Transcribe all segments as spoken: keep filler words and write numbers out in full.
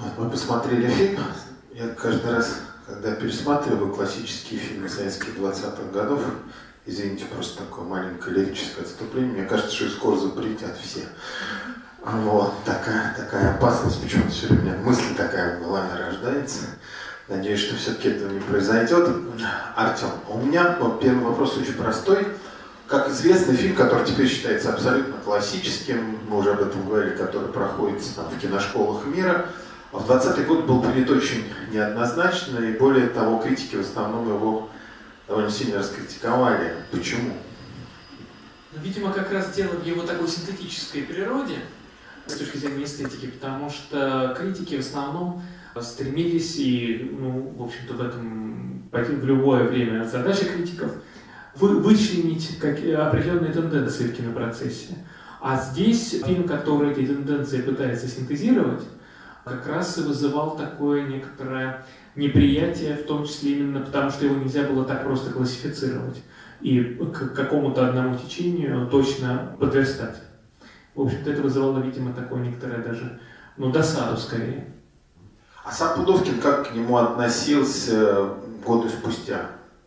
Вот мы посмотрели фильм. Я каждый раз, когда пересматриваю классические фильмы советских двадцатых годов, извините, просто такое маленькое лирическое отступление, мне кажется, что их скоро запретят все. Вот, такая, такая опасность, почему-то все время мысль такая в голове рождается. Надеюсь, что все-таки этого не произойдет. Артем, у меня вот, первый вопрос очень простой. Как известный фильм, который теперь считается абсолютно классическим, мы уже об этом говорили, который проходит там, в киношколах мира, в двадцатый год был принят очень неоднозначно, и более того, критики в основном его довольно сильно раскритиковали. Почему? Видимо, как раз дело в его такой синтетической природе, с точки зрения эстетики, потому что критики в основном стремились, и, ну, в общем-то, в этом, в любое время задача критиков, вы, вычленить как, определенные тенденции в кинопроцессе. А здесь фильм, который эти тенденции пытается синтезировать, как раз и вызывал такое некоторое неприятие, в том числе именно потому, что его нельзя было так просто классифицировать и к какому-то одному течению точно подверстать. В общем-то, это вызывало, видимо, такое некоторое даже, ну, досаду скорее. А сам Пудовкин как к нему относился годы спустя?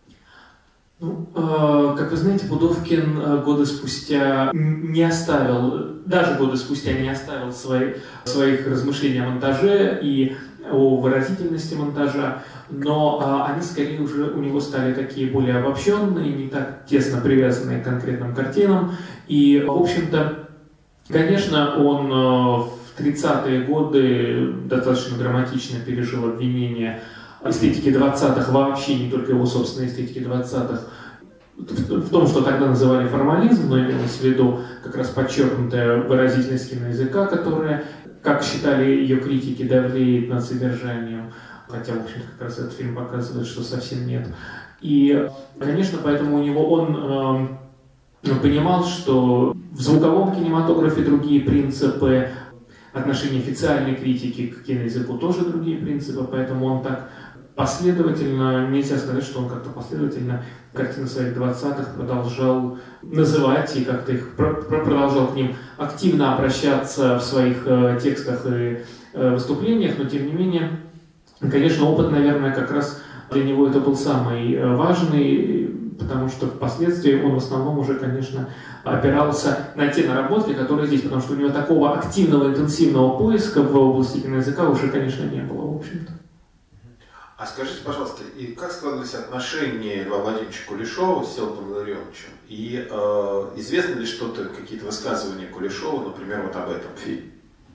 Ну, э, как вы знаете, Пудовкин э, годы спустя не оставил, даже годы спустя не оставил свои, своих размышлений о монтаже и о выразительности монтажа, но э, они скорее уже у него стали такие более обобщенные, не так тесно привязанные к конкретным картинам. И, в общем-то, конечно, он э, в тридцатые годы достаточно драматично пережил обвинение эстетики двадцатых, вообще не только его собственной эстетики двадцатых, в том, что тогда называли формализм, но имелось в виду как раз подчеркнутая выразительность киноязыка, которая, как считали ее критики, давлеет над содержанием, хотя, в общем-то, как раз этот фильм показывает, что совсем нет. И, конечно, поэтому у него он э, понимал, что в звуковом кинематографе другие принципы, отношение официальной критики к киноязыку тоже другие принципы, поэтому он так последовательно, нельзя сказать, что он как-то последовательно картины своих двадцатых продолжал называть и как-то их продолжал к ним активно обращаться в своих э, текстах и э, выступлениях, но тем не менее, конечно, опыт, наверное, как раз для него это был самый важный, потому что впоследствии он в основном уже, конечно, опирался на те наработки, которые здесь, потому что у него такого активного, интенсивного поиска в области киноязыка уже, конечно, не было, в общем-то. А скажите, пожалуйста, и как складывались отношения Льва Владимировича Кулешова с Всеволодом Илларионовичем? И э, известно ли что-то, какие-то высказывания Кулешова, например, вот об этом фильме?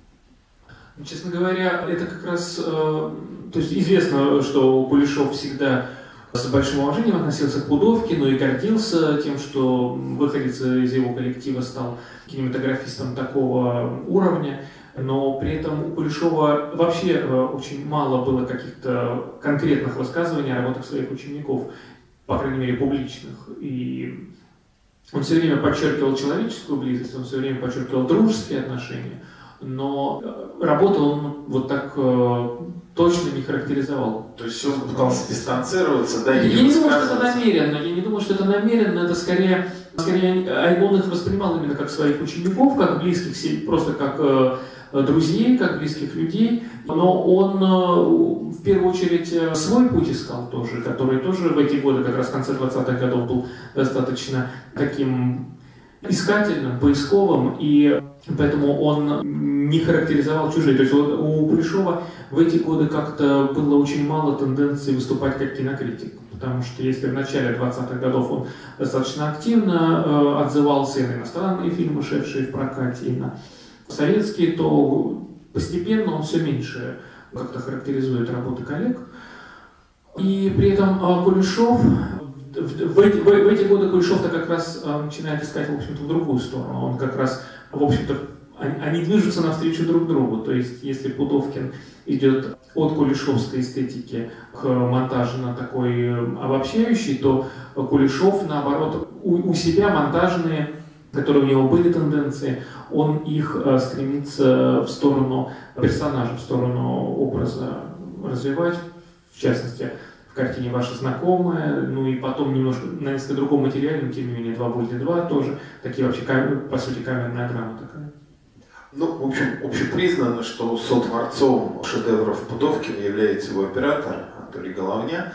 Честно говоря, это как раз... Э, то есть известно, что Кулешов всегда с большим уважением относился к Пудовкину и гордился тем, что выходец из его коллектива стал кинематографистом такого уровня. Но при этом у Кулешова вообще э, очень мало было каких-то конкретных высказываний о работах своих учеников, по крайней мере, публичных. И он все время подчеркивал человеческую близость, он все время подчеркивал дружеские отношения, но работу он вот так э, точно не характеризовал. То есть он пытался дистанцироваться, да? Я не думаю, что это намеренно, я не думаю, что это намеренно, это скорее, скорее он их воспринимал именно как своих учеников, как близких, просто как э, друзей, как близких людей, но он э, в первую очередь свой путь искал тоже, который тоже в эти годы, как раз в конце двадцатых годов, был достаточно таким искательным, поисковым, и поэтому он не характеризовал чужие. То есть вот у Кулешова в эти годы как-то было очень мало тенденций выступать как кинокритик, потому что если в начале двадцатых годов он достаточно активно э, отзывался и на иностранные фильмы, шедшие в прокате, и на советские, то постепенно он все меньше как-то характеризует работы коллег. И при этом э, Кулешов В, в, эти, в, в эти годы Кулешов-то как раз э, начинает искать, в общем-то, в другую сторону. Он как раз, в общем-то, они, они движутся навстречу друг другу. То есть, если Пудовкин идет от кулешовской эстетики к монтажу на такой обобщающий, то Кулешов, наоборот, у, у себя монтажные, которые у него были тенденции, он их э, стремится в сторону персонажа, в сторону образа развивать, в частности, в картине «Ваша знакомая», ну и потом немножко на несколько другом материале, но тем не менее «Два будет два» тоже, такие вообще, по сути, камерная драма такая. Ну, в общем, общепризнано, что сотворцом шедевров Пудовкина является его оператор Анатолий Головня,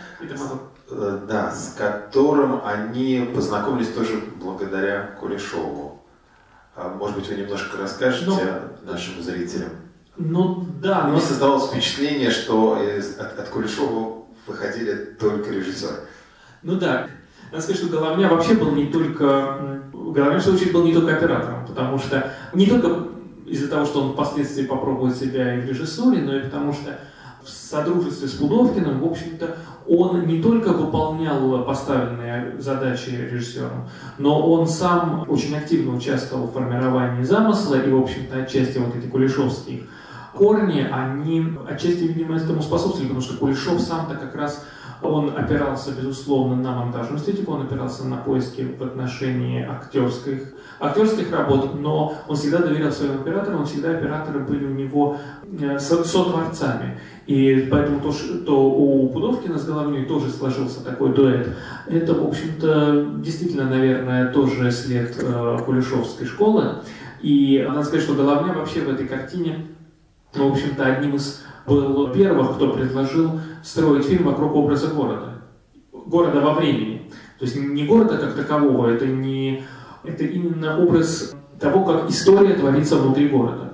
да, с которым они познакомились тоже благодаря Кулешову. Может быть, вы немножко расскажете но, нашим зрителям? Ну, да. Мне но... создавалось впечатление, что из, от, от Кулешова выходили только режиссеры. Ну да. Надо сказать, что Головня вообще был не только... Головня, в свою очередь, был не только оператором, потому что... Не только из-за того, что он впоследствии попробует себя и в режиссуре, но и потому что в содружестве с Пудовкиным, в общем-то, он не только выполнял поставленные задачи режиссером, но он сам очень активно участвовал в формировании замысла, и, в общем-то, отчасти вот эти кулешовские корни, они отчасти, видимо, этому способствовали, потому что Кулешов сам-то как раз, он опирался, безусловно, на монтажную эстетику, он опирался на поиски в отношении актерских, актерских работ, но он всегда доверял своим операторам, он всегда операторы были у него сотворцами. И поэтому то, что у Пудовкина с Головней тоже сложился такой дуэт, это, в общем-то, действительно, наверное, тоже след э, кулешовской школы. И надо сказать, что Головня вообще в этой картине, ну, в общем-то, одним из был первых, кто предложил строить фильм вокруг образа города. Города во времени. То есть не города как такового, это, не, это именно образ того, как история творится внутри города.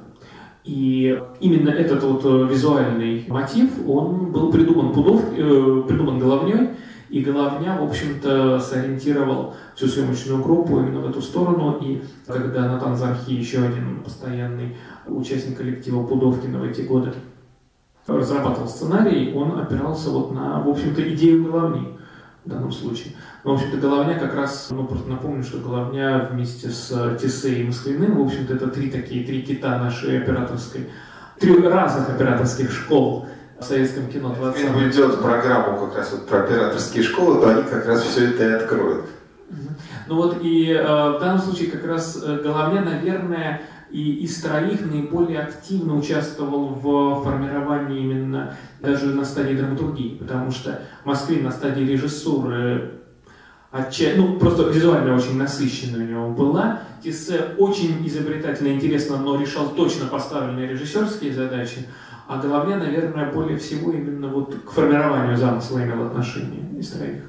И именно этот вот визуальный мотив, он был придуман, Пудов, э, придуман Головней, и Головня, в общем-то, сориентировал всю съемочную группу именно в эту сторону. И когда Натан Зархи, еще один постоянный участник коллектива Пудовкина в эти годы, разрабатывал сценарий, он опирался вот на, в общем-то, идею Головни в данном случае. Но, в общем-то, Головня как раз, ну, просто напомню, что Головня вместе с Тессе и Москвиным, в общем-то, это три такие, три кита нашей операторской, три разных операторских школ в советском кино двадцатого. Если будем делать программу как раз вот про операторские школы, то они как раз все это и откроют. Ну вот, и э, в данном случае как раз Головня, наверное, и из троих наиболее активно участвовал в формировании именно даже на стадии драматургии, потому что Москвин на стадии режиссуры отча... ну, просто визуально очень насыщенная у него была. Тессе очень изобретательно, интересно, но решал точно поставленные режиссерские задачи, а Головня, наверное, более всего именно вот к формированию замысла имел отношение из троих.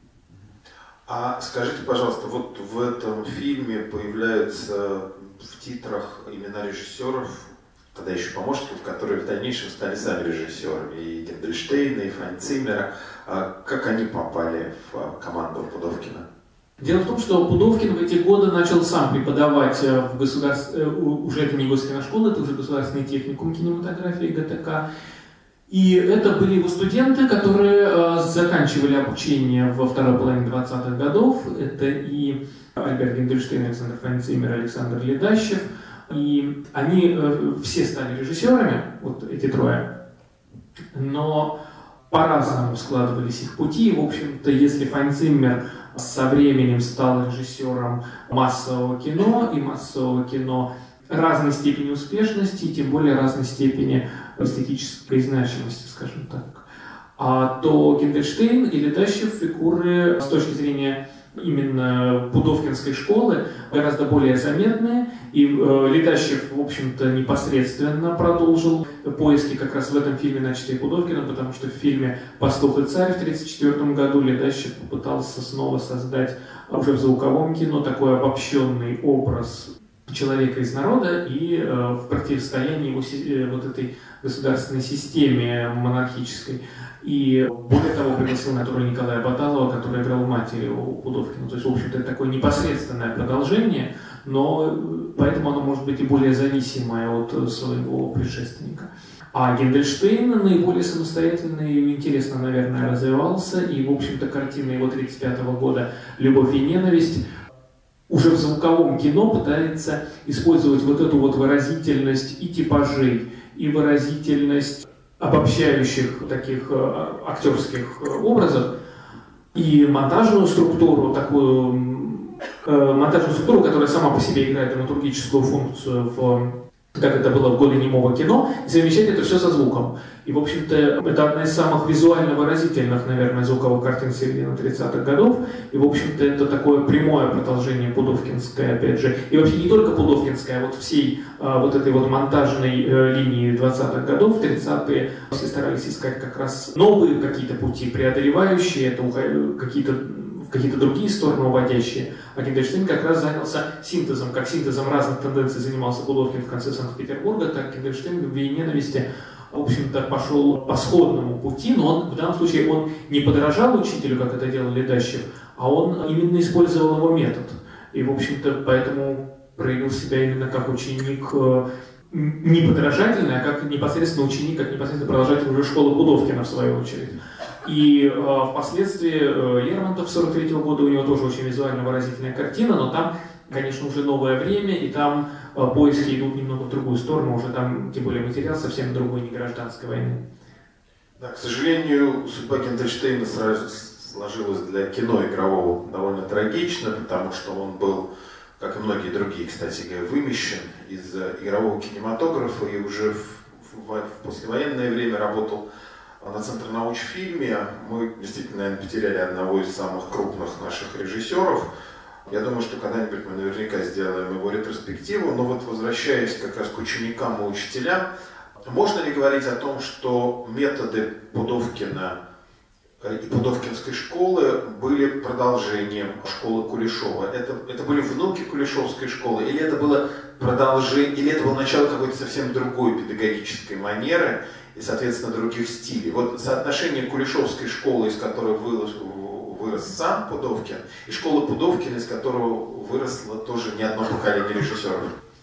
А скажите, пожалуйста, вот в этом фильме появляются в титрах имена режиссеров, тогда еще помощников, которые в дальнейшем стали сами режиссерами, и Гендельштейна, и Файнциммера. А как они попали в команду Пудовкина? Дело в том, что Пудовкин в эти годы начал сам преподавать в государстве, уже это не госкиношкола, это уже государственный техникум кинематографии ГТК. И это были его студенты, которые э, заканчивали обучение во второй половине двадцатых годов. Это и Альберт Гендельштейн, Александр Файнциммер, Александр Ледащев. И они э, все стали режиссерами, вот эти трое. Но по-разному складывались их пути. В общем-то, если Файнциммер со временем стал режиссером массового кино, и массового кино разной степени успешности, и тем более разной степени эстетической значимости, скажем так, а то Гендельштейн и Ледащев фигуры с точки зрения именно пудовкинской школы гораздо более заметные, и э, Ледащев, в общем-то, непосредственно продолжил поиски как раз в этом фильме, начатые Пудовкиным, потому что в фильме «Пастух и царь» в тысяча девятьсот тридцать четвёртом году Ледащев попытался снова создать уже в звуковом кино такой обобщенный образ человека из народа и э, в противостоянии его, э, вот этой государственной системе монархической. И более того, пригласил на эту роль Николая Баталова, который играл матери у Пудовкина. То есть, в общем-то, это такое непосредственное продолжение, но поэтому оно может быть и более зависимое от своего предшественника. А Гендельштейн наиболее самостоятельно и интересно, наверное, развивался, и, в общем-то, картина его тридцать пятого года «Любовь и ненависть» уже в звуковом кино пытается использовать вот эту вот выразительность и типажей, и выразительность обобщающих таких э, актерских образов, и монтажную структуру, такую э, монтажную структуру, которая сама по себе играет драматургическую функцию в как это было в годы немого кино, и совмещать это все со звуком. И, в общем-то, это одна из самых визуально выразительных, наверное, звуковых картин середины тридцатых годов. И, в общем-то, это такое прямое продолжение пудовкинской, опять же. И вообще не только пудовкинской, а вот всей а, вот этой вот монтажной э, линии двадцатых годов, тридцатые, все старались искать как раз новые какие-то пути, преодолевающие это, какие-то какие-то другие стороны уводящие. А Гиндельштейн как раз занялся синтезом, как синтезом разных тенденций занимался Пудовкин в конце Санкт-Петербурга, так Гиндельштейн в «Любви и ненависти» в общем-то пошел по сходному пути, но он, в данном случае он не подражал учителю, как это делал Ледащев, а он именно использовал его метод. И, в общем-то, поэтому проявил себя именно как ученик не подражательный, а как непосредственно ученик, как непосредственно продолжатель уже школы Пудовкина, в свою очередь. И э, впоследствии э, Лермонтов сорок третьего года, у него тоже очень визуально выразительная картина, но там, конечно, уже новое время, и там э, поиски идут немного в другую сторону, уже там, тем более, материал совсем другой, не гражданской войны. Да, к сожалению, судьба Гиндельштейна сложилась для кино игрового довольно трагично, потому что он был, как и многие другие, кстати говоря, вымещен из игрового кинематографа и уже в, в, в послевоенное время работал на Центрнаучфильме. Мы действительно, наверное, потеряли одного из самых крупных наших режиссеров. Я думаю, что когда-нибудь мы наверняка сделаем его ретроспективу. Но вот возвращаясь как раз к ученикам и учителям, можно ли говорить о том, что методы Пудовкина и Пудовкинской школы были продолжением школы Кулешова? Это, это были внуки Кулешовской школы? Или это было продолжение, или это было начало какой-то совсем другой педагогической манеры и, соответственно, других стилей? Вот соотношение Кулешовской школы, из которой вырос, вырос сам Пудовкин, и школы Пудовкина, из которого выросло тоже не одно поколение режиссеров.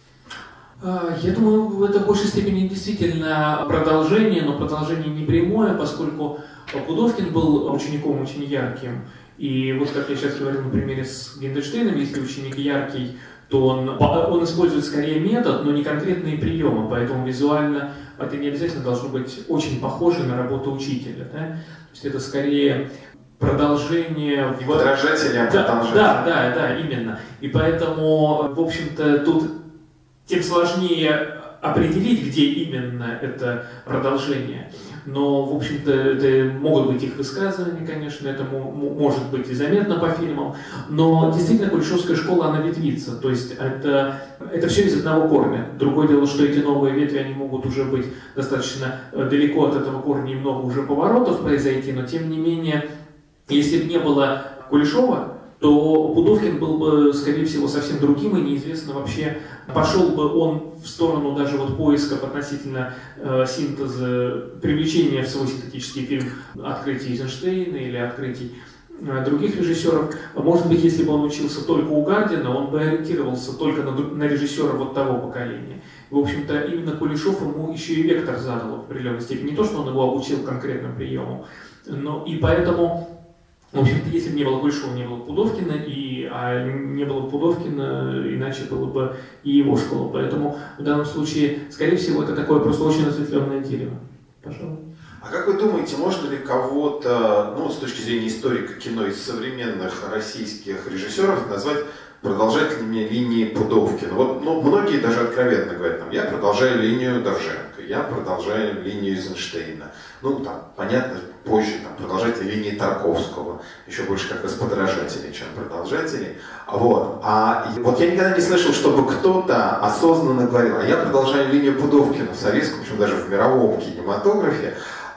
Я думаю, это в большей степени действительно продолжение, но продолжение не прямое, поскольку Пудовкин был учеником очень ярким. И вот как я сейчас говорил на примере с Гиндельштейном, если ученик яркий, то он, он использует скорее метод, но не конкретные приемы, поэтому визуально это не обязательно должно быть очень похоже на работу учителя. Да? То есть это скорее продолжение... Не подражатели, а продолжатели. Да, да, да, именно. И поэтому, в общем-то, тут тем сложнее определить, где именно это продолжение. Но, в общем-то, это могут быть их высказывания, конечно, это может быть и заметно по фильмам. Но действительно, Кулешовская школа, она ветвится. То есть это, это все из одного корня. Другое дело, что эти новые ветви, они могут уже быть достаточно далеко от этого корня, и много уже поворотов произойти. Но, тем не менее, если бы не было Кулешова, то Пудовкин был бы, скорее всего, совсем другим, и неизвестно вообще, пошел бы он в сторону даже вот поисков относительно э, синтеза, привлечения в свой синтетический фильм открытий Эйзенштейна или открытий э, других режиссеров. Может быть, если бы он учился только у Гардина, он бы ориентировался только на, на режиссера вот того поколения. В общем-то, именно Кулешов ему еще и вектор задал в определенной степени. Не то, что он его обучил конкретным приемам, но и поэтому... В общем-то, если бы не было Кулешова, не было Пудовкина, и, а не было Пудовкина, иначе было бы и его школа. Поэтому в данном случае, скорее всего, это такое просто очень осветленное дерево. Пожалуй. А как вы думаете, можно ли кого-то, ну, с точки зрения историка кино, из современных российских режиссеров назвать продолжателями линии Пудовкина? Вот, ну, многие даже откровенно говорят, там, я продолжаю линию Довженко, я продолжаю линию Эйзенштейна. Ну, там, понятно, позже там, продолжатели линии Тарковского, еще больше как раз подражатели, чем продолжатели. Вот. А вот я никогда не слышал, чтобы кто-то осознанно говорил, а я продолжаю линию Пудовкина в советском, причем даже в мировом кинематографе.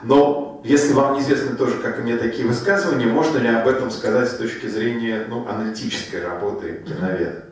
Но если вам неизвестны тоже, как и мне, такие высказывания, можно ли об этом сказать с точки зрения, ну, аналитической работы киноведа?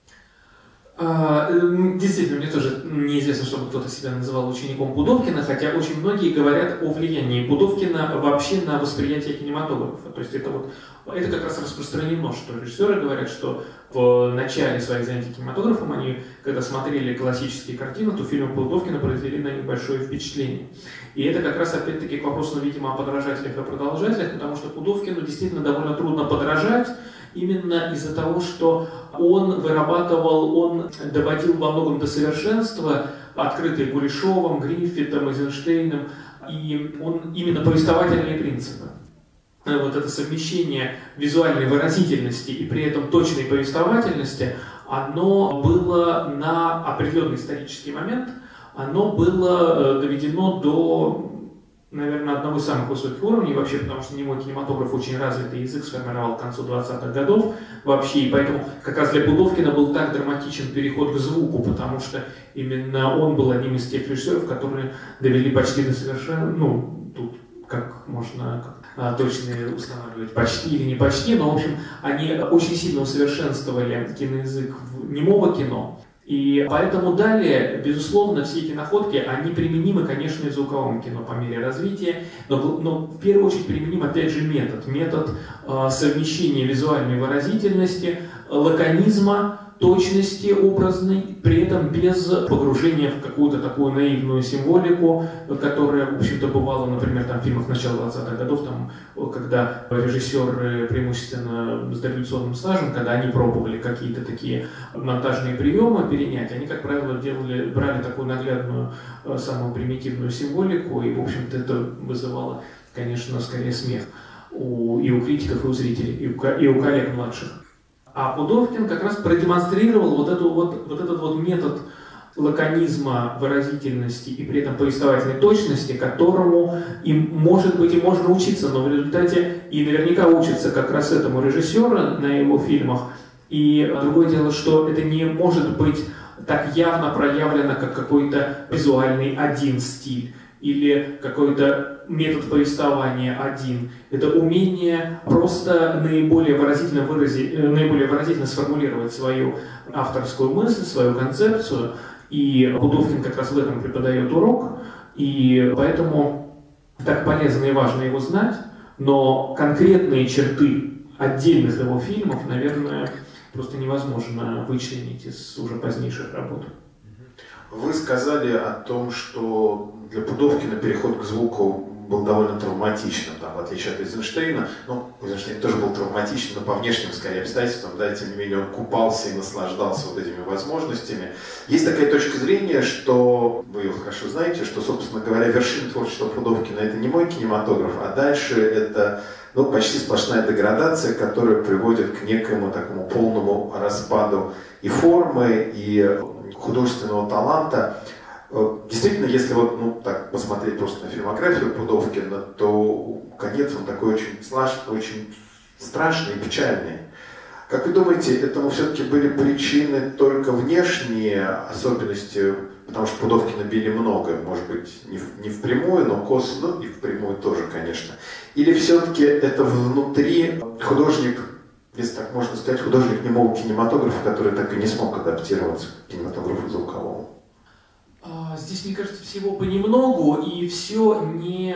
А, действительно, мне тоже неизвестно, чтобы кто-то себя называл учеником Пудовкина, хотя очень многие говорят о влиянии Пудовкина вообще на восприятие кинематографа. То есть это, вот, это как раз распространено, что режиссеры говорят, что в начале своих занятий кинематографом они, когда смотрели классические картины, то фильмы Пудовкина произвели на них большое впечатление. И это как раз опять-таки к вопросу, видимо, о подражателях и продолжателях, потому что Пудовкину действительно довольно трудно подражать, именно из-за того, что он вырабатывал, он доводил во многом до совершенства, открытые Кулешовым, Гриффитом, Эйзенштейном, и он именно повествовательные принципы. Вот это совмещение визуальной выразительности и при этом точной повествовательности, оно было на определенный исторический момент, оно было доведено до, наверное, одного из самых высоких уровней вообще, потому что немой кинематограф очень развитый язык сформировал к концу двадцатых годов вообще, и поэтому как раз для Пудовкина был так драматичен переход к звуку, потому что именно он был одним из тех режиссеров, которые довели почти до совершенно, ну, тут как можно как, а, точно устанавливать, почти или не почти, но, в общем, они очень сильно усовершенствовали киноязык немого кино. И поэтому далее, безусловно, все эти находки, они применимы, конечно, и в звуковом кино по мере развития, но, но в первую очередь применим, опять же, метод. Метод э, совмещения визуальной выразительности, лаконизма, точности образной, при этом без погружения в какую-то такую наивную символику, которая, в общем-то, бывала, например, там, в фильмах начала двадцатых годов, там, когда режиссеры, преимущественно с дореволюционным стажем, когда они пробовали какие-то такие монтажные приемы перенять, они, как правило, делали, брали такую наглядную, самую примитивную символику, и, в общем-то, это вызывало, конечно, скорее смех у, и у критиков, и у зрителей, и у, и у коллег младших. А Пудовкин как раз продемонстрировал вот, эту вот, вот этот вот метод лаконизма, выразительности и при этом повествовательной точности, которому и, может быть, и можно учиться, но в результате и наверняка учится как раз этому режиссеру на его фильмах. И другое дело, что это не может быть так явно проявлено, как какой-то визуальный один стиль или какой-то метод повествования один. Это умение просто наиболее выразительно, выразить, наиболее выразительно сформулировать свою авторскую мысль, свою концепцию. И Пудовкин как раз в этом преподает урок. И поэтому так полезно и важно его знать. Но конкретные черты отдельных его фильмов, наверное, просто невозможно вычленить из уже позднейших работ. Вы сказали о том, что для Пудовкина переход к звуку был довольно травматичным, там, в отличие от Эйзенштейна. Ну, Эйзенштейн тоже был травматичным, но по внешним, скорее, обстоятельствам, да, тем не менее он купался и наслаждался вот этими возможностями. Есть такая точка зрения, что, вы ее хорошо знаете, что, собственно говоря, вершина творчества Пудовкина — это не мой кинематограф, а дальше это, ну, почти сплошная деградация, которая приводит к некоему такому полному распаду и формы, и художественного таланта. Действительно, если вот, ну, так посмотреть просто на фильмографию Пудовкина, то конец он такой очень, очень страшный и печальный. Как вы думаете, этому все-таки были причины только внешние особенности, потому что Пудовкина били много, может быть, не, в, не впрямую, но косвенно, ну и впрямую тоже, конечно. Или все-таки это внутри художник, если так можно сказать, художник немого кинематографа, который так и не смог адаптироваться к кинематографу звуковому? Здесь, мне кажется, всего понемногу, и все не...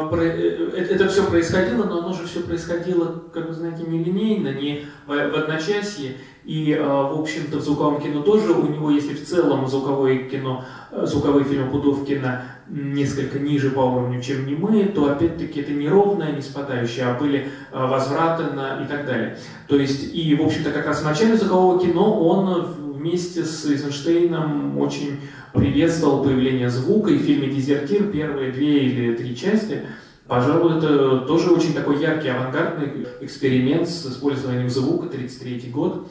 Это все происходило, но оно же все происходило, как вы знаете, не линейно, не в одночасье. И, в общем-то, в звуковом кино тоже у него, если в целом звуковое кино, звуковые фильмы Пудовкина несколько ниже по уровню, чем немые, то опять-таки это не ровное, не спадающее, а были возвраты на и так далее. То есть, и, в общем-то, как раз в начале звукового кино он вместе с Эйзенштейном очень приветствовал появление звука, и в фильме «Дезертир» первые две или три части, пожалуй, это тоже очень такой яркий авангардный эксперимент с использованием звука, тридцать третий год.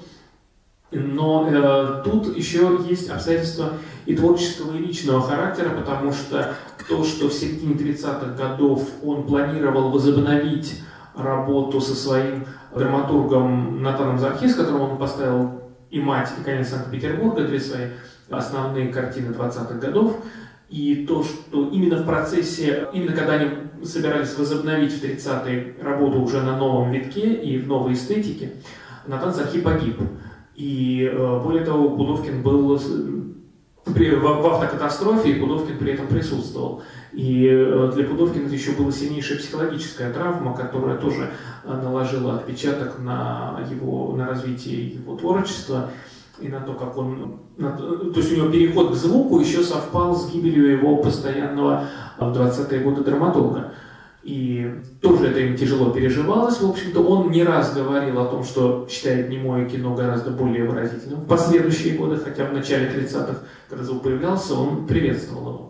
Но э, тут еще есть обстоятельства и творческого, и личного характера, потому что то, что в середине тридцатых годов он планировал возобновить работу со своим драматургом Натаном Зархи, с которым он поставил и «Мать», и «Конец Санкт-Петербурга», две свои основные картины двадцатых годов, и то, что именно в процессе, именно когда они собирались возобновить в тридцатые работу уже на новом витке и в новой эстетике, Натан Зархи погиб. И более того, Пудовкин был в, в автокатастрофе, и Пудовкин при этом присутствовал. И для Пудовкина это еще была сильнейшая психологическая травма, которая тоже наложила отпечаток на, его, на развитие его творчества и на то, как он... На, то есть у него переход к звуку еще совпал с гибелью его постоянного в двадцатые годы драматурга. И тоже это им тяжело переживалось. В общем-то, он не раз говорил о том, что считает немое кино гораздо более выразительным. В последующие годы, хотя в начале тридцатых, когда звук появлялся, он приветствовал его.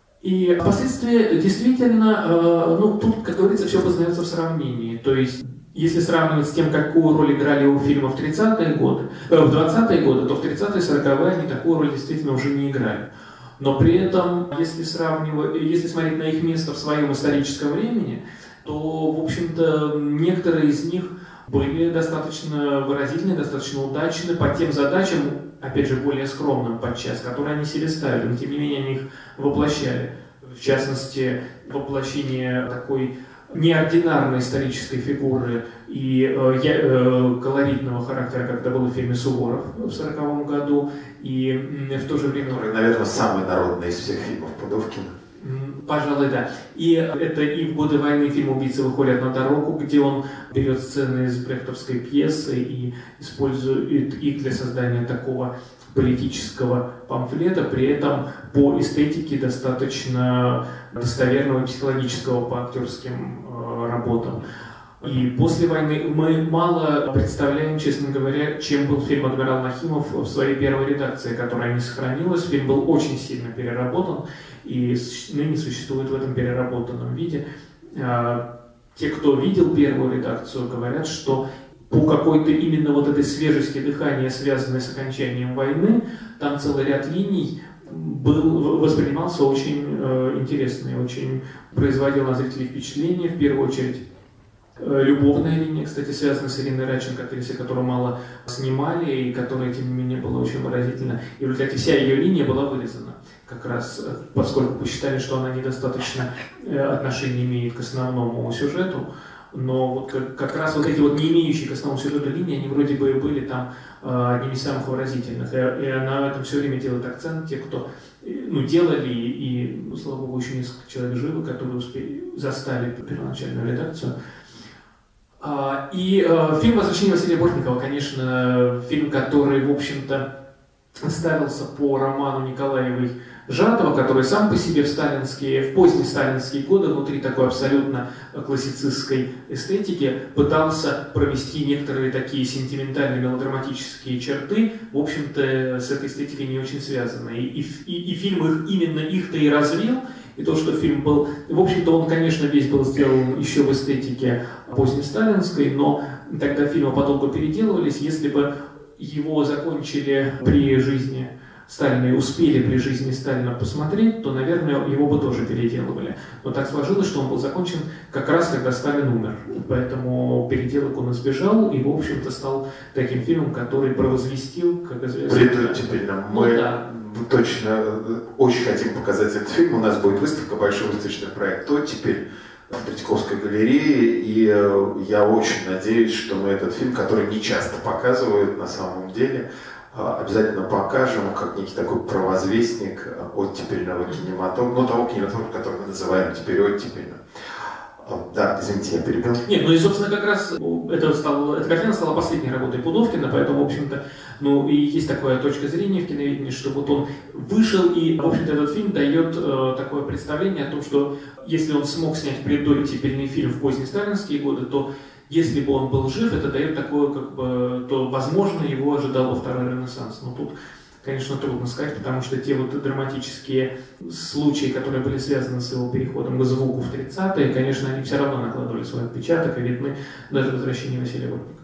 И впоследствии действительно, э, ну, тут, как говорится, все познается в сравнении. То есть если сравнивать с тем, какую роль играли его фильмы в тридцатые годы, э, в двадцатые годы, то в тридцатые-сороковые они такую роль действительно уже не играли. Но при этом, если сравнивать, если смотреть на их место в своем историческом времени, то, в общем-то, некоторые из них были достаточно выразительны, достаточно удачны по тем задачам, опять же, более скромным подчас, которые они себе ставили, но тем не менее они их воплощали. В частности, воплощение такой неординарной исторической фигуры и э, э, колоритного характера, как это было в фильме «Суворов» в сороковом году, и э, в то же время... Который, наверное, самый народный из всех фильмов Пудовкина. Пожалуй, да. И это и в годы войны фильм «Убийцы выходят на дорогу», где он берет сцены из брехтовской пьесы и использует их для создания такого политического памфлета, при этом по эстетике достаточно достоверного и психологического по актерским э, работам. И после войны мы мало представляем, честно говоря, чем был фильм «Адмирал Нахимов» в своей первой редакции, которая не сохранилась. Фильм был очень сильно переработан и ныне существует в этом переработанном виде. Те, кто видел первую редакцию, говорят, что по какой-то именно вот этой свежести дыхания, связанной с окончанием войны, там целый ряд линий был, воспринимался очень э, интересно и очень производил на зрителей впечатление. В первую очередь э, любовная линия, кстати, связана с Ириной Радченко, актрисой, которую мало снимали и которая, тем не менее, была очень выразительна. И в результате вся ее линия была вырезана, как раз поскольку посчитали, что она недостаточно э, отношения имеет к основному сюжету. Но вот как, как раз вот эти вот не имеющие к основному сюжету линии, они вроде бы были там э, одними из самых выразительных. И, и на этом все время делают акцент те, кто ну, делали, и, и ну, слава богу, еще несколько человек живы, которые успели, застали первоначальную редакцию. А, и э, фильм «Возвращение Василия Бортникова», конечно, фильм, который, в общем-то, ставился по роману Николаевой Жатова, который сам по себе в сталинские, в поздние сталинские годы, внутри такой абсолютно классицистской эстетики, пытался провести некоторые такие сентиментальные мелодраматические черты, в общем-то, с этой эстетикой не очень связаны. И, и, и фильм их, именно их-то и развил, и то, что фильм был, в общем-то, он, конечно, весь был сделан еще в эстетике позднесталинской, но тогда фильмы подолгу переделывались. Если бы его закончили при жизни Сталина и успели при жизни Сталина посмотреть, то, наверное, его бы тоже переделывали. Но так сложилось, что он был закончен как раз, когда Сталин умер. Поэтому переделок он избежал и, в общем-то, стал таким фильмом, который провозвестил, как известно... Предварительно. Мы ну, да. точно очень хотим показать этот фильм. У нас будет выставка, большой выставочный проект «Оттепель» в Третьяковской галерее, и я очень надеюсь, что мы этот фильм, который не часто показывают на самом деле, обязательно покажем, как некий такой провозвестник оттепельного кинематографа, ну того кинематографа, который мы называем теперь оттепельным. Да, извините, я перебил. Нет, ну и, собственно, как раз это стало, эта картина стала последней работой Пудовкина, поэтому, в общем-то, ну и есть такая точка зрения в киноведении, что вот он вышел, и, в общем-то, этот фильм дает э, такое представление о том, что если он смог снять предоттепельный фильм в поздние сталинские годы, то если бы он был жив, это дает такое, как бы, то, возможно, его ожидал бы второй ренессанс. Но тут, конечно, трудно сказать, потому что те вот драматические случаи, которые были связаны с его переходом к звуку в тридцатые, конечно, они все равно накладывали свой отпечаток и видны на это возвращение Василия Бортникова.